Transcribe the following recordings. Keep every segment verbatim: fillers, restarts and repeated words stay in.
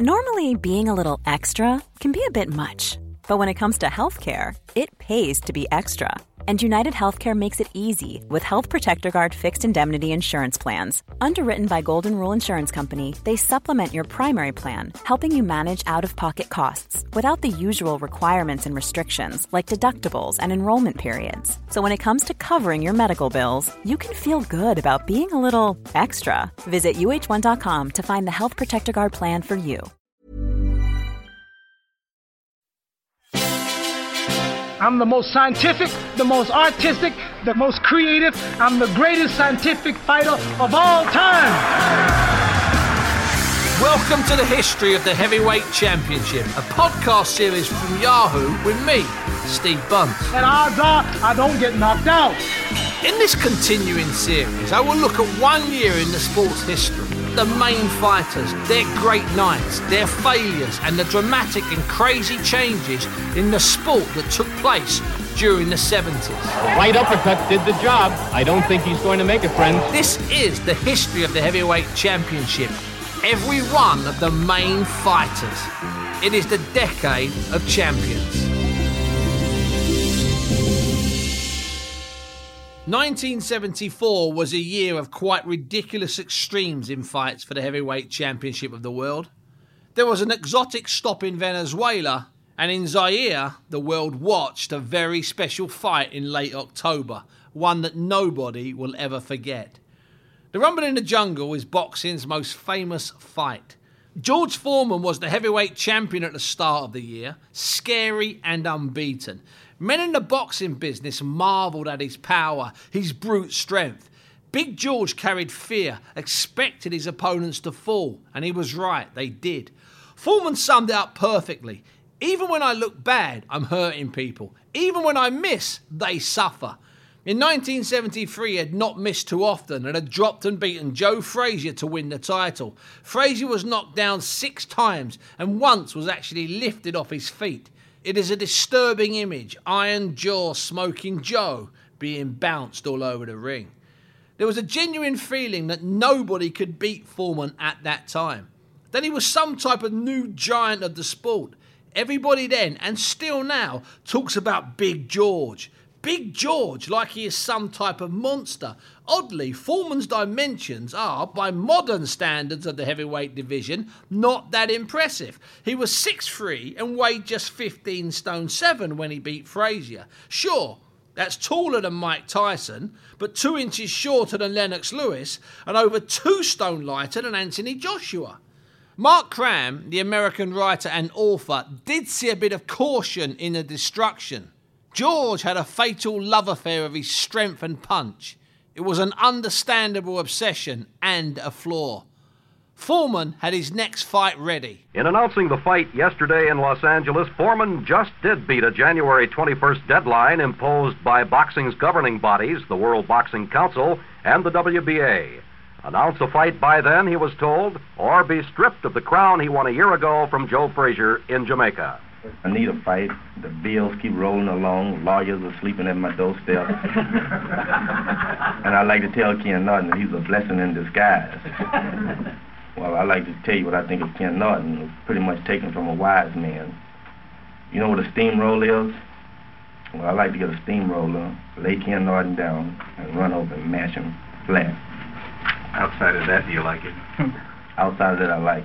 Normally, being a little extra can be a bit much. But when it comes to healthcare, it pays to be extra. And United Healthcare makes it easy with Health Protector Guard fixed indemnity insurance plans. Underwritten by Golden Rule Insurance Company, they supplement your primary plan, helping you manage out-of-pocket costs without the usual requirements and restrictions like deductibles and enrollment periods. So when it comes to covering your medical bills, you can feel good about being a little extra. Visit U H one dot com to find the Health Protector Guard plan for you. I'm the most scientific, the most artistic, the most creative. I'm the greatest scientific fighter of all time. Welcome to the History of the Heavyweight Championship, a podcast series from Yahoo with me, Steve Bunce. And odds are I don't get knocked out. In this continuing series, I will look at one year in the sport's history, the main fighters, their great nights, their failures, and the dramatic and crazy changes in the sport that took place during the seventies. The right uppercut did the job. I don't think he's going to make it, friends. This is the History of the Heavyweight Championship. Every one of the main fighters. It is the decade of champions. nineteen seventy-four was a year of quite ridiculous extremes in fights for the heavyweight championship of the world. There was an exotic stop in Venezuela, and in Zaire, the world watched a very special fight in late October, one that nobody will ever forget. The Rumble in the Jungle is boxing's most famous fight. George Foreman was the heavyweight champion at the start of the year, scary and unbeaten. Men in the boxing business marvelled at his power, his brute strength. Big George carried fear, expected his opponents to fall, and he was right, they did. Foreman summed it up perfectly. Even when I look bad, I'm hurting people. Even when I miss, they suffer. In nineteen seventy-three, he had not missed too often and had dropped and beaten Joe Frazier to win the title. Frazier was knocked down six times and once was actually lifted off his feet. It is a disturbing image, Iron Jaw smoking Joe being bounced all over the ring. There was a genuine feeling that nobody could beat Foreman at that time. That he was some type of new giant of the sport. Everybody then, and still now, talks about Big George. Big George, like he is some type of monster. Oddly, Foreman's dimensions are, by modern standards of the heavyweight division, not that impressive. He was six foot three and weighed just fifteen stone seven when he beat Frazier. Sure, that's taller than Mike Tyson, but two inches shorter than Lennox Lewis and over two stone lighter than Anthony Joshua. Mark Cram, the American writer and author, did see a bit of caution in the destruction. George had a fatal love affair of his strength and punch. It was an understandable obsession and a flaw. Foreman had his next fight ready. In announcing the fight yesterday in Los Angeles, Foreman just did beat a January twenty-first deadline imposed by boxing's governing bodies, the World Boxing Council and the W B A. Announce a fight by then, he was told, or be stripped of the crown he won a year ago from Joe Frazier in Jamaica. I need a fight. The bills keep rolling along. Lawyers are sleeping at my doorstep. And I like to tell Ken Norton that he's a blessing in disguise. Well, I like to tell you what I think of Ken Norton. It's pretty much taken from a wise man. You know what a steamroll is? Well, I like to get a steamroller, lay Ken Norton down, and run over and mash him flat. Outside of that, do you like it? Outside of that, I like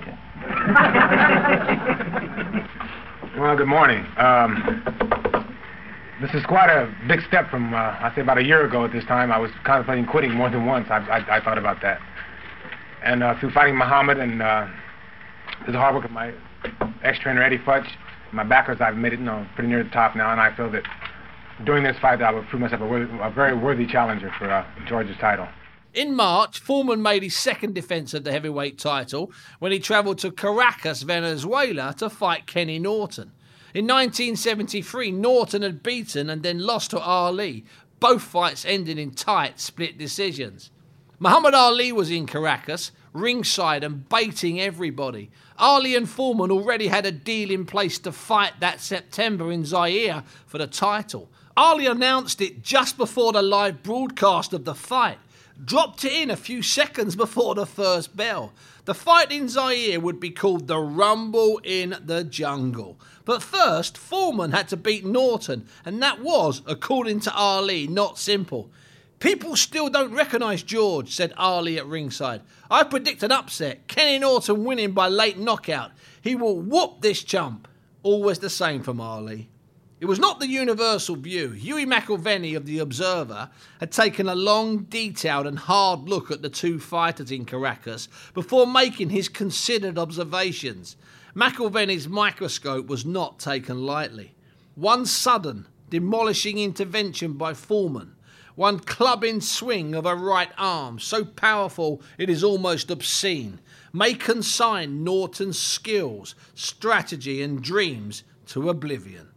it. Well, good morning. Um, this is quite a big step from, uh, I say, about a year ago at this time. I was contemplating quitting more than once. I, I, I thought about that. And uh, through fighting Muhammad and uh, through the hard work of my ex-trainer, Eddie Futch, my backers, I've made it, you know, pretty near the top now, and I feel that during this fight I will prove myself a, worthy, a very worthy challenger for uh, George's title. In March, Foreman made his second defence of the heavyweight title when he travelled to Caracas, Venezuela to fight Kenny Norton. In nineteen seventy-three, Norton had beaten and then lost to Ali. Both fights ended in tight, split decisions. Muhammad Ali was in Caracas, ringside and baiting everybody. Ali and Foreman already had a deal in place to fight that September in Zaire for the title. Ali announced it just before the live broadcast of the fight. dropped it in a few seconds before the first bell. The fight in Zaire would be called the Rumble in the Jungle. But first, Foreman had to beat Norton, and that was, according to Ali, not simple. People still don't recognise George, said Ali at ringside. I predict an upset, Kenny Norton winning by late knockout. He will whoop this chump. Always the same from Ali. It was not the universal view. Hughie McIlvenney of The Observer had taken a long, detailed and hard look at the two fighters in Caracas before making his considered observations. McIlvenney's microscope was not taken lightly. One sudden, demolishing intervention by Foreman, one clubbing swing of a right arm, so powerful it is almost obscene, may consign Norton's skills, strategy and dreams to oblivion.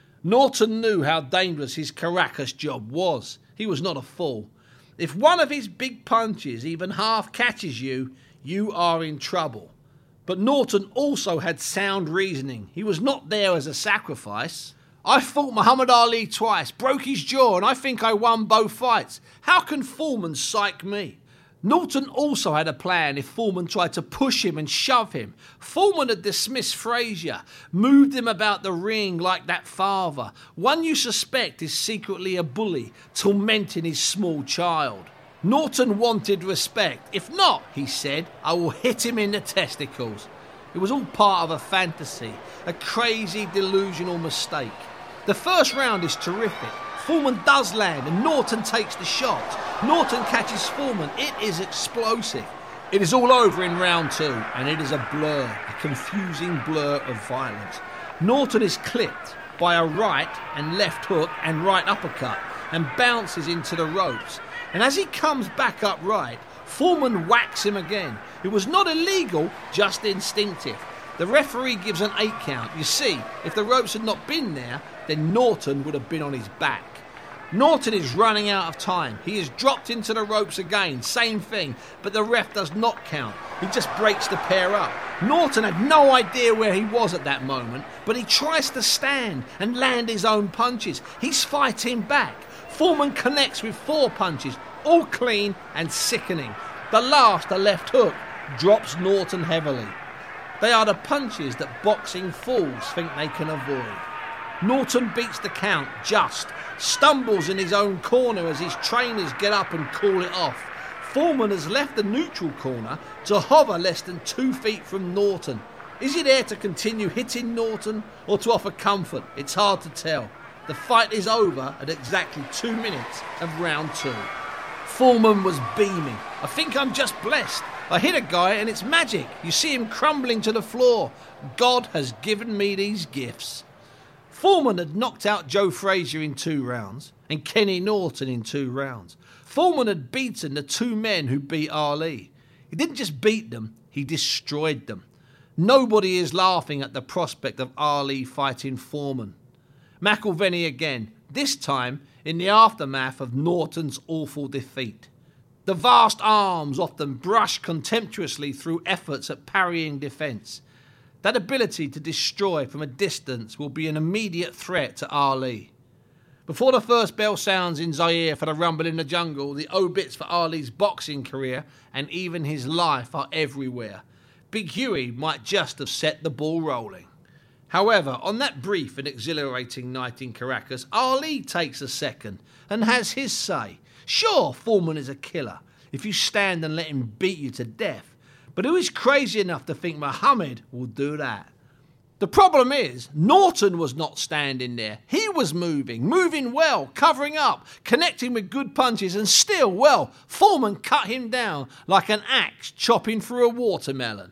Norton knew how dangerous his Caracas job was. He was not a fool. If one of his big punches even half catches you, you are in trouble. But Norton also had sound reasoning. He was not there as a sacrifice. I fought Muhammad Ali twice, broke his jaw, and I think I won both fights. How can Foreman psych me? Norton also had a plan if Foreman tried to push him and shove him. Foreman had dismissed Frazier, moved him about the ring like that father. One you suspect is secretly a bully, tormenting his small child. Norton wanted respect. If not, he said, I will hit him in the testicles. It was all part of a fantasy, a crazy, delusional mistake. The first round is terrific. Foreman does land and Norton takes the shot. Norton catches Foreman. It is explosive. It is all over in round two, and it is a blur, a confusing blur of violence. Norton is clipped by a right and left hook and right uppercut and bounces into the ropes. And as he comes back upright, Foreman whacks him again. It was not illegal, just instinctive. The referee gives an eight count. You see, if the ropes had not been there, then Norton would have been on his back. Norton is running out of time. He is dropped into the ropes again, same thing, but the ref does not count. He just breaks the pair up. Norton had no idea where he was at that moment, but he tries to stand and land his own punches. He's fighting back. Foreman connects with four punches, all clean and sickening. The last, a left hook, drops Norton heavily. They are the punches that boxing fools think they can avoid. Norton beats the count just, stumbles in his own corner as his trainers get up and call it off. Foreman has left the neutral corner to hover less than two feet from Norton. Is he there to continue hitting Norton or to offer comfort? It's hard to tell. The fight is over at exactly two minutes of round two. Foreman was beaming. I think I'm just blessed. I hit a guy and it's magic. You see him crumbling to the floor. God has given me these gifts. Foreman had knocked out Joe Frazier in two rounds and Kenny Norton in two rounds. Foreman had beaten the two men who beat Ali. He didn't just beat them, he destroyed them. Nobody is laughing at the prospect of Ali fighting Foreman. McIlvenney again, this time in the aftermath of Norton's awful defeat. The vast arms often brush contemptuously through efforts at parrying defence. That ability to destroy from a distance will be an immediate threat to Ali. Before the first bell sounds in Zaire for the Rumble in the Jungle, the obits for Ali's boxing career and even his life are everywhere. Big Huey might just have set the ball rolling. However, on that brief and exhilarating night in Caracas, Ali takes a second and has his say. Sure, Foreman is a killer if you stand and let him beat you to death. But who is crazy enough to think Muhammad will do that? The problem is, Norton was not standing there. He was moving, moving well, covering up, connecting with good punches, and still, well, Foreman cut him down like an axe chopping through a watermelon.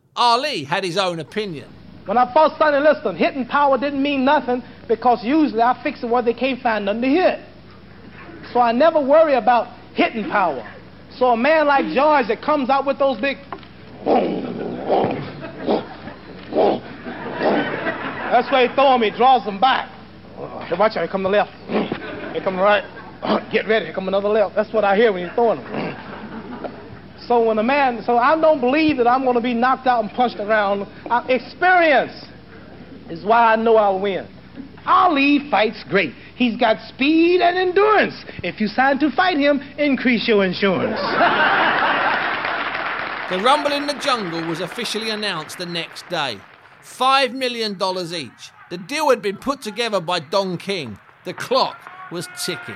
Ali had his own opinion. When I fought Sonny Liston, hitting power didn't mean nothing because usually I fix it where they can't find nothing to hit. So I never worry about hitting power. So a man like George that comes out with those big boom, boom, boom, boom, that's why he throw him, he draws them back. So watch out, here come the left. Here come the right. Get ready, here come another left. That's what I hear when he's throwing them. So when a man, so I don't believe that I'm going to be knocked out and punched around. I, experience is why I know I'll win. Ali fights great. He's got speed and endurance. If you sign to fight him, increase your insurance. The Rumble in the Jungle was officially announced the next day. Five million dollars each. The deal had been put together by Don King. The clock was ticking.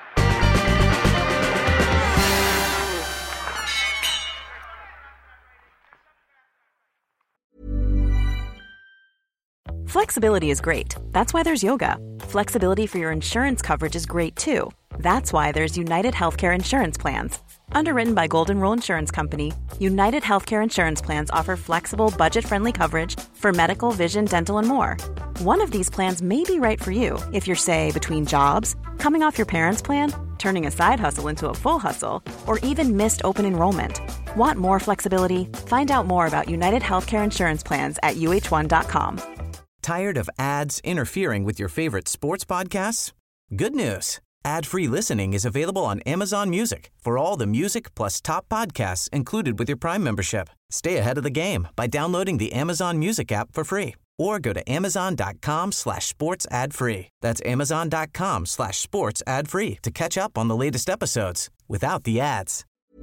Flexibility is great. That's why there's yoga. Flexibility for your insurance coverage is great too. That's why there's United Healthcare Insurance Plans. Underwritten by Golden Rule Insurance Company, United Healthcare Insurance Plans offer flexible, budget-friendly coverage for medical, vision, dental, and more. One of these plans may be right for you if you're, say, between jobs, coming off your parents' plan, turning a side hustle into a full hustle, or even missed open enrollment. Want more flexibility? Find out more about United Healthcare Insurance Plans at U H one dot com. Tired of ads interfering with your favorite sports podcasts? Good news. Ad-free listening is available on Amazon Music for all the music plus top podcasts included with your Prime membership. Stay ahead of the game by downloading the Amazon Music app for free or go to amazon.com slash sports ad free. That's amazon.com slash sports ad free to catch up on the latest episodes without the ads.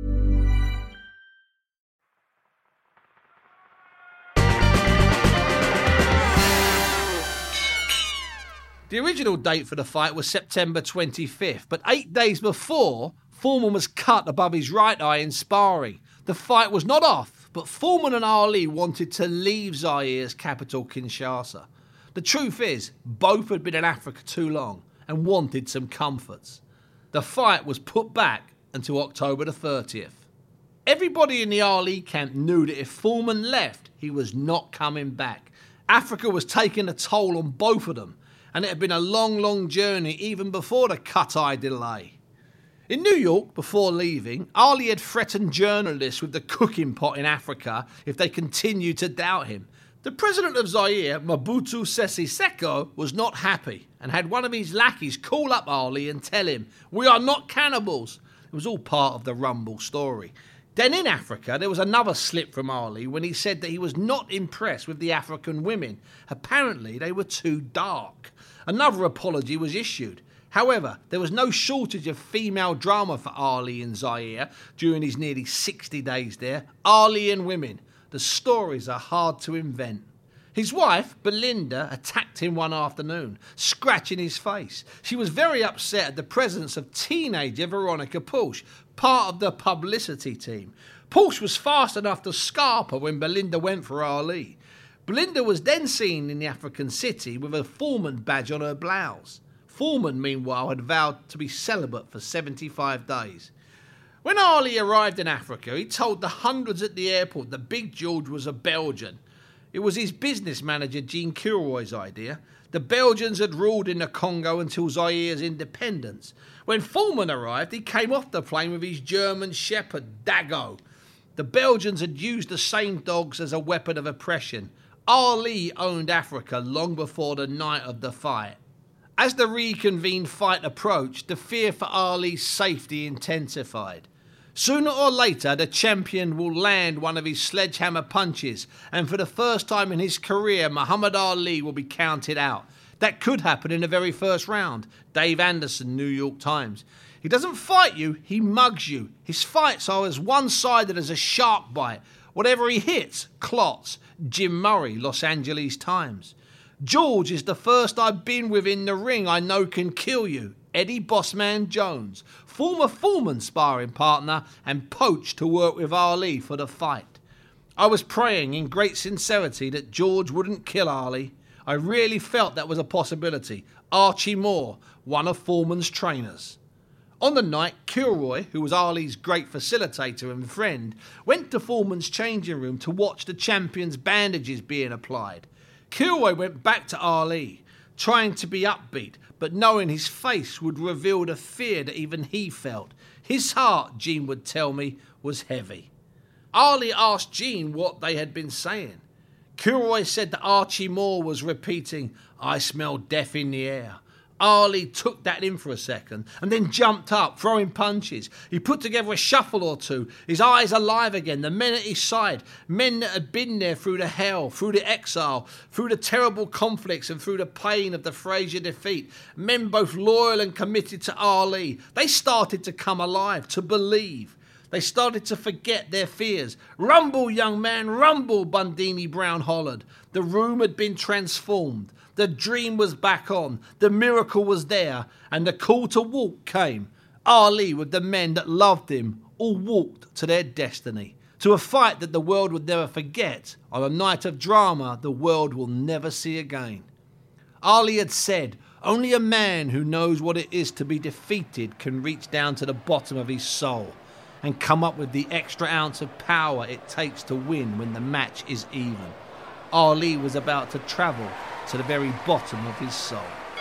The original date for the fight was September twenty-fifth, but eight days before, Foreman was cut above his right eye in sparring. The fight was not off, but Foreman and Ali wanted to leave Zaire's capital, Kinshasa. The truth is, both had been in Africa too long and wanted some comforts. The fight was put back until October the thirtieth. Everybody in the Ali camp knew that if Foreman left, he was not coming back. Africa was taking a toll on both of them, and it had been a long, long journey even before the cut-eye delay. In New York, before leaving, Ali had threatened journalists with the cooking pot in Africa if they continued to doubt him. The president of Zaire, Mobutu Sese Seko, was not happy and had one of his lackeys call up Ali and tell him, "We are not cannibals." It was all part of the Rumble story. Then in Africa, there was another slip from Ali when he said that he was not impressed with the African women. Apparently, they were too dark. Another apology was issued. However, there was no shortage of female drama for Ali in Zaire during his nearly sixty days there. Ali and women. The stories are hard to invent. His wife, Belinda, attacked him one afternoon, scratching his face. She was very upset at the presence of teenager Veronica Pulsch, part of the publicity team. Pulsch was fast enough to scarp her when Belinda went for Ali. Belinda was then seen in the African city with a Foreman badge on her blouse. Foreman, meanwhile, had vowed to be celibate for seventy-five days. When Ali arrived in Africa, he told the hundreds at the airport that Big George was a Belgian. It was his business manager, Jean Kilroy's idea. The Belgians had ruled in the Congo until Zaire's independence. When Foreman arrived, he came off the plane with his German shepherd, Dago. The Belgians had used the same dogs as a weapon of oppression. Ali owned Africa long before the night of the fight. As the reconvened fight approached, the fear for Ali's safety intensified. Sooner or later, the champion will land one of his sledgehammer punches, and for the first time in his career, Muhammad Ali will be counted out. That could happen in the very first round. Dave Anderson, New York Times. He doesn't fight you, he mugs you. His fights are as one-sided as a shark bite. Whatever he hits, clots. Jim Murray, Los Angeles Times. George is the first I've been with in the ring I know can kill you. Eddie Bossman Jones, former Foreman sparring partner and poached to work with Ali for the fight. I was praying in great sincerity that George wouldn't kill Ali. I really felt that was a possibility. Archie Moore, one of Foreman's trainers. On the night, Kilroy, who was Ali's great facilitator and friend, went to Foreman's changing room to watch the champion's bandages being applied. Kilroy went back to Ali, trying to be upbeat, but knowing his face would reveal the fear that even he felt. His heart, Gene would tell me, was heavy. Ali asked Gene what they had been saying. Kilroy said that Archie Moore was repeating, "I smell death in the air. Ali took that in for a second and then jumped up, throwing punches. He put together a shuffle or two, his eyes alive again, the men at his side, men that had been there through the hell, through the exile, through the terrible conflicts and through the pain of the Frazier defeat, men both loyal and committed to Ali. They started to come alive, to believe. They started to forget their fears. Rumble, young man, rumble, Bundini Brown hollered. The room had been transformed. The dream was back on, the miracle was there, and the call to walk came. Ali, with the men that loved him, all walked to their destiny, to a fight that the world would never forget, on a night of drama the world will never see again. Ali had said, only a man who knows what it is to be defeated can reach down to the bottom of his soul and come up with the extra ounce of power it takes to win when the match is even. Ali was about to travel to the very bottom of his soul.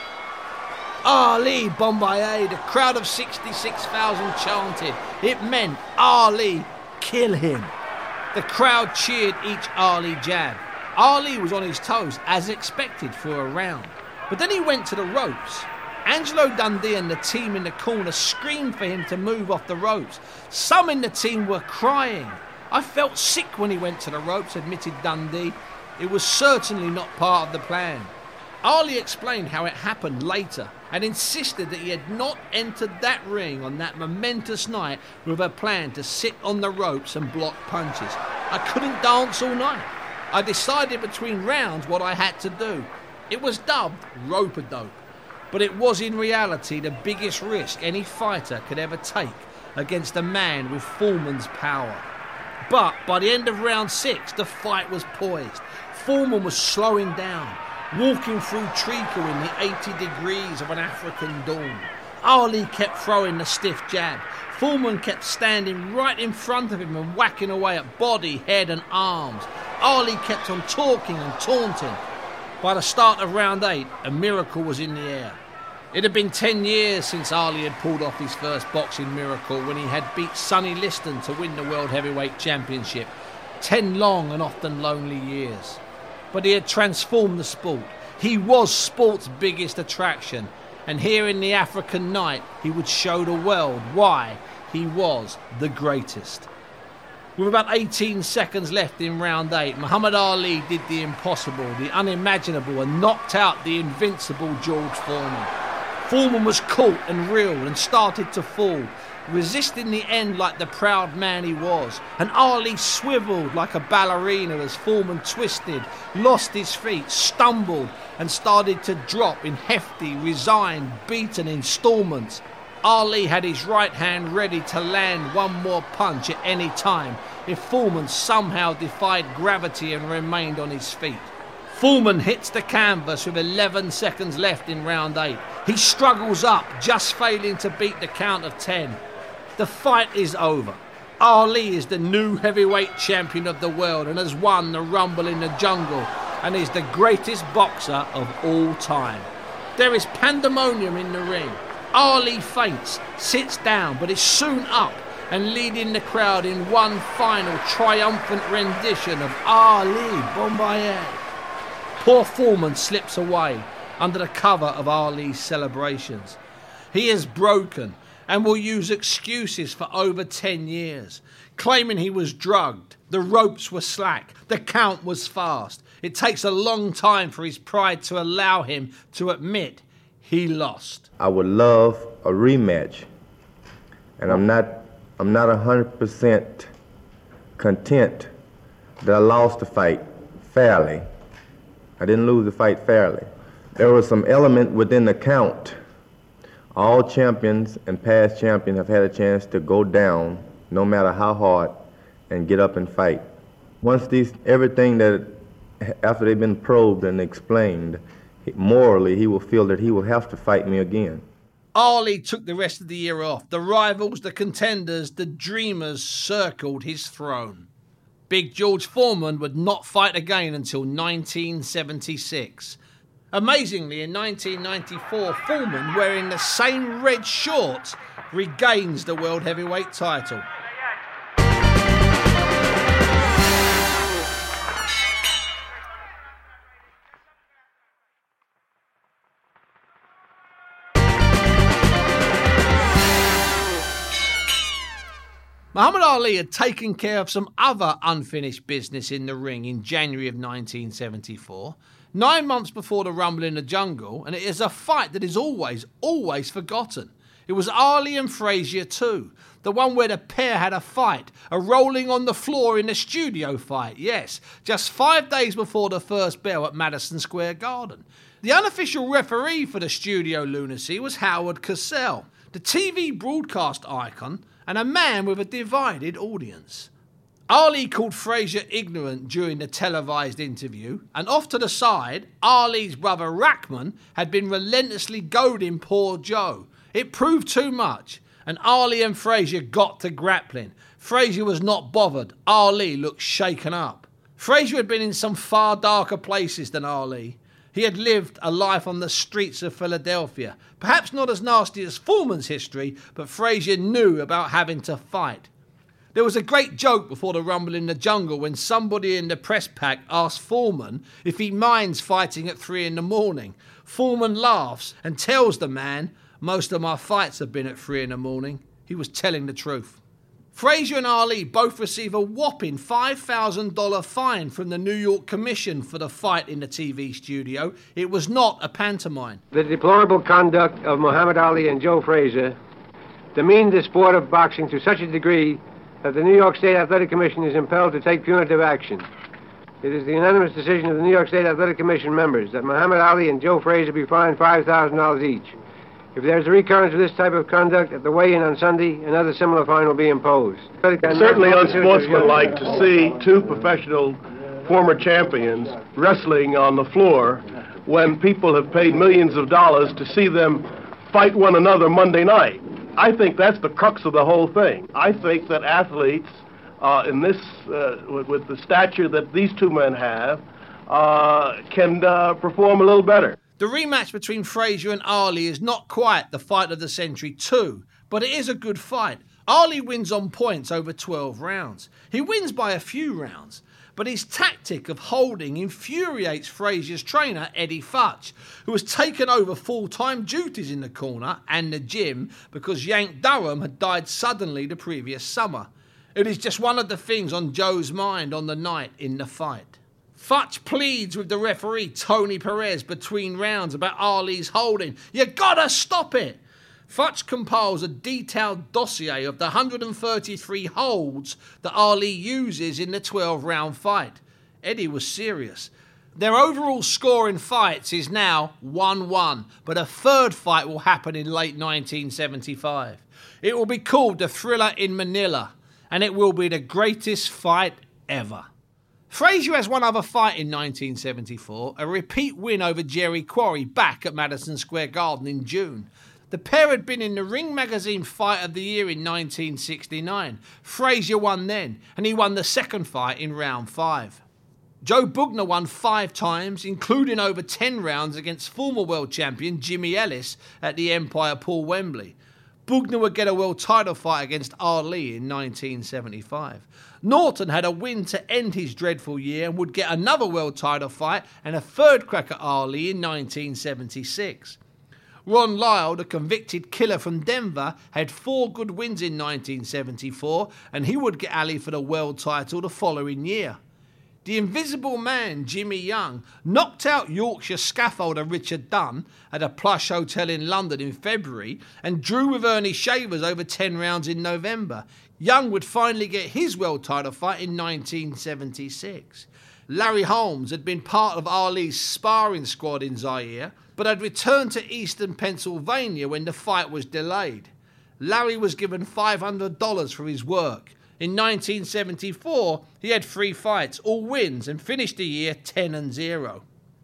Ali Bomaye, the crowd of sixty-six thousand chanted. It meant Ali, kill him. The crowd cheered each Ali jab. Ali was on his toes, as expected, for a round. But then he went to the ropes. Angelo Dundee and the team in the corner screamed for him to move off the ropes. Some in the team were crying. I felt sick when he went to the ropes, admitted Dundee. It was certainly not part of the plan. Ali explained how it happened later and insisted that he had not entered that ring on that momentous night with a plan to sit on the ropes and block punches. I couldn't dance all night. I decided between rounds what I had to do. It was dubbed rope-a-dope, but it was in reality the biggest risk any fighter could ever take against a man with Foreman's power. But by the end of round six, the fight was poised. Foreman was slowing down, walking through treacle in the eighty degrees of an African dawn. Ali kept throwing the stiff jab. Foreman kept standing right in front of him and whacking away at body, head and arms. Ali kept on talking and taunting. By the start of round eight, a miracle was in the air. It had been ten years since Ali had pulled off his first boxing miracle when he had beat Sonny Liston to win the World Heavyweight Championship. Ten long and often lonely years. But he had transformed the sport. He was sport's biggest attraction. And here in the African night, he would show the world why he was the greatest. With about eighteen seconds left in round eight, Muhammad Ali did the impossible, the unimaginable, and knocked out the invincible George Foreman. Foreman was caught and reeled and started to fall, resisting the end like the proud man he was. And Ali swiveled like a ballerina as Foreman twisted, lost his feet, stumbled, and started to drop in hefty, resigned, beaten installments. Ali had his right hand ready to land one more punch at any time if Foreman somehow defied gravity and remained on his feet. Foreman hits the canvas with eleven seconds left in round eight. He struggles up, just failing to beat the count of ten. The fight is over. Ali is the new heavyweight champion of the world and has won the Rumble in the Jungle and is the greatest boxer of all time. There is pandemonium in the ring. Ali faints, sits down, but is soon up and leading the crowd in one final triumphant rendition of Ali Bomaye. Poor Foreman slips away under the cover of Ali's celebrations. He is broken and will use excuses for over ten years, claiming he was drugged, the ropes were slack, the count was fast. It takes a long time for his pride to allow him to admit he lost. I would love a rematch, and I'm not I'm not one hundred percent content that I lost the fight fairly. I didn't lose the fight fairly. There was some element within the count. All champions and past champions have had a chance to go down, no matter how hard, and get up and fight. Once these, everything that, after they've been probed and explained, morally he will feel that he will have to fight me again. Ali took the rest of the year off. The rivals, the contenders, the dreamers circled his throne. Big George Foreman would not fight again until nineteen seventy-six. Amazingly, in nineteen ninety-four, Foreman, wearing the same red shorts, regains the World Heavyweight title. Muhammad Ali had taken care of some other unfinished business in the ring in January of nineteen seventy-four, nine months before the Rumble in the Jungle, and it is a fight that is always, always forgotten. It was Ali and Frazier two, the one where the pair had a fight, a rolling on the floor in the studio fight, yes, just five days before the first bell at Madison Square Garden. The unofficial referee for the studio lunacy was Howard Cosell, the T V broadcast icon, and a man with a divided audience. Ali called Frazier ignorant during the televised interview, and off to the side, Ali's brother Rahman had been relentlessly goading poor Joe. It proved too much, and Ali and Frazier got to grappling. Frazier was not bothered. Ali looked shaken up. Frazier had been in some far darker places than Ali. He had lived a life on the streets of Philadelphia. Perhaps not as nasty as Foreman's history, but Frazier knew about having to fight. There was a great joke before the Rumble in the Jungle when somebody in the press pack asked Foreman if he minds fighting at three in the morning. Foreman laughs and tells the man, "Most of my fights have been at three in the morning." He was telling the truth. Frazier and Ali both receive a whopping five thousand dollars fine from the New York Commission for the fight in the T V studio. It was not a pantomime. The deplorable conduct of Muhammad Ali and Joe Frazier demeaned the sport of boxing to such a degree that the New York State Athletic Commission is impelled to take punitive action. It is the unanimous decision of the New York State Athletic Commission members that Muhammad Ali and Joe Frazier be fined five thousand dollars each. If there is a recurrence of this type of conduct at the weigh-in on Sunday, another similar fine will be imposed. It's certainly unsportsmanlike to see two professional former champions wrestling on the floor when people have paid millions of dollars to see them fight one another Monday night. I think that's the crux of the whole thing. I think that athletes uh, in this, uh, with, with the stature that these two men have, uh, can uh, perform a little better. The rematch between Frazier and Ali is not quite the fight of the century too, but it is a good fight. Ali wins on points over twelve rounds. He wins by a few rounds, but his tactic of holding infuriates Frazier's trainer, Eddie Futch, who has taken over full-time duties in the corner and the gym because Yank Durham had died suddenly the previous summer. It is just one of the things on Joe's mind on the night in the fight. Futch pleads with the referee, Tony Perez, between rounds about Ali's holding. You gotta stop it! Futch compiles a detailed dossier of the one hundred thirty-three holds that Ali uses in the twelve-round fight. Eddie was serious. Their overall score in fights is now one one, but a third fight will happen in late nineteen seventy-five. It will be called the Thriller in Manila, and it will be the greatest fight ever. Frazier has one other fight in nineteen seventy-four, a repeat win over Jerry Quarry back at Madison Square Garden in June. The pair had been in the Ring Magazine Fight of the Year in nineteen sixty-nine. Frazier won then, and he won the second fight in round five. Joe Bugner won five times, including over ten rounds against former world champion Jimmy Ellis at the Empire Paul Wembley. Bugner would get a world title fight against Ali in nineteen seventy-five. Norton had a win to end his dreadful year and would get another world title fight and a third crack at Ali in nineteen seventy-six. Ron Lyle, the convicted killer from Denver, had four good wins in nineteen seventy-four, and he would get Ali for the world title the following year. The Invisible Man, Jimmy Young, knocked out Yorkshire scaffolder Richard Dunn at a plush hotel in London in February and drew with Ernie Shavers over ten rounds in November. Young would finally get his world title fight in nineteen seventy-six. Larry Holmes had been part of Ali's sparring squad in Zaire, but had returned to eastern Pennsylvania when the fight was delayed. Larry was given five hundred dollars for his work. In nineteen seventy-four, he had three fights, all wins, and finished the year ten and zero.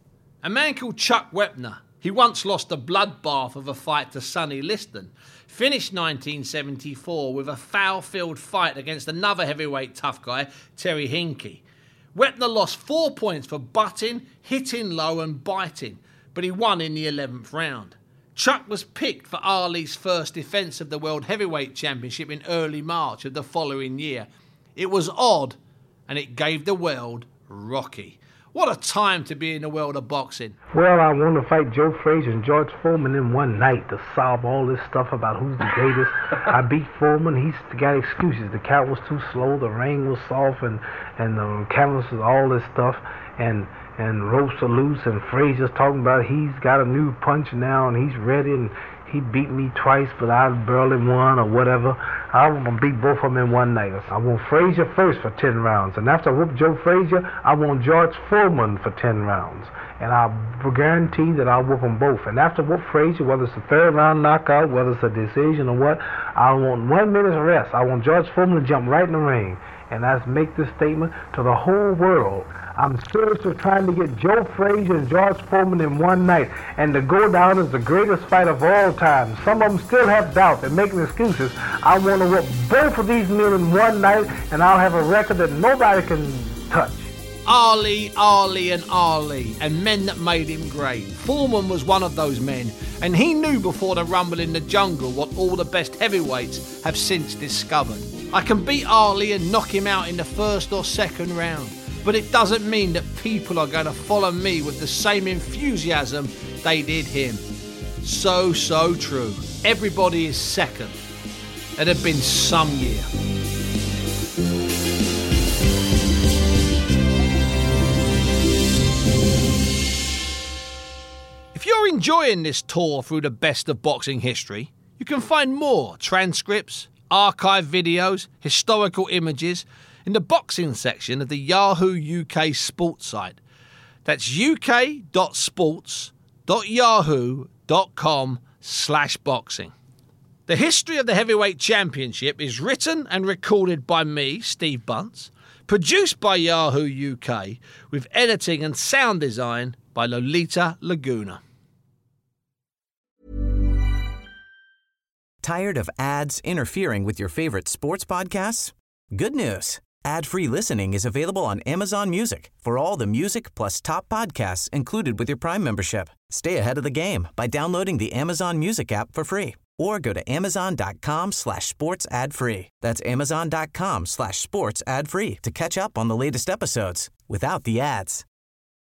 A man called Chuck Wepner, he once lost a bloodbath of a fight to Sonny Liston, finished nineteen seventy-four with a foul-filled fight against another heavyweight tough guy, Terry Hinkey. Wepner lost four points for butting, hitting low and biting, but he won in the eleventh round. Chuck was picked for Ali's first defence of the World Heavyweight Championship in early March of the following year. It was odd, and it gave the world Rocky. What a time to be in the world of boxing. Well, I want to fight Joe Frazier and George Foreman in one night to solve all this stuff about who's the greatest. I beat Foreman. He's got excuses. The count was too slow, the ring was soft, and, and the canvas was all this stuff. And and ropes are loose, and Frazier's talking about he's got a new punch now, and he's ready, and he beat me twice, but I barely won or whatever. I want to beat both of them in one night. I want Frazier first for ten rounds, and after I whoop Joe Frazier, I want George Foreman for ten rounds. And I'll guarantee that I'll whoop them both. And after I whoop Frazier, whether it's a third round knockout, whether it's a decision or what, I want one minute's rest. I want George Foreman to jump right in the ring. And I make this statement to the whole world. I'm seriously trying to get Joe Frazier and George Foreman in one night and to go down as the greatest fight of all time. Some of them still have doubt. They're making excuses. I want to whoop both of these men in one night, and I'll have a record that nobody can touch. Ali, Ali, and Ali, and men that made him great. Foreman was one of those men, and he knew before the Rumble in the Jungle what all the best heavyweights have since discovered. I can beat Ali and knock him out in the first or second round, but it doesn't mean that people are going to follow me with the same enthusiasm they did him. So, so true. Everybody is second. It had been some year. If you're enjoying this tour through the best of boxing history, you can find more transcripts, archive videos, historical images in the boxing section of the Yahoo U K sports site. That's uk.sports.yahoo.com slash boxing. The history of the Heavyweight Championship is written and recorded by me, Steve Bunce, produced by Yahoo U K, with editing and sound design by Lolita Laguna. Tired of ads interfering with your favorite sports podcasts? Good news. Ad-free listening is available on Amazon Music for all the music plus top podcasts included with your Prime membership. Stay ahead of the game by downloading the Amazon Music app for free or go to amazon.com slash sports ad free. That's amazon.com slash sports ad free to catch up on the latest episodes without the ads.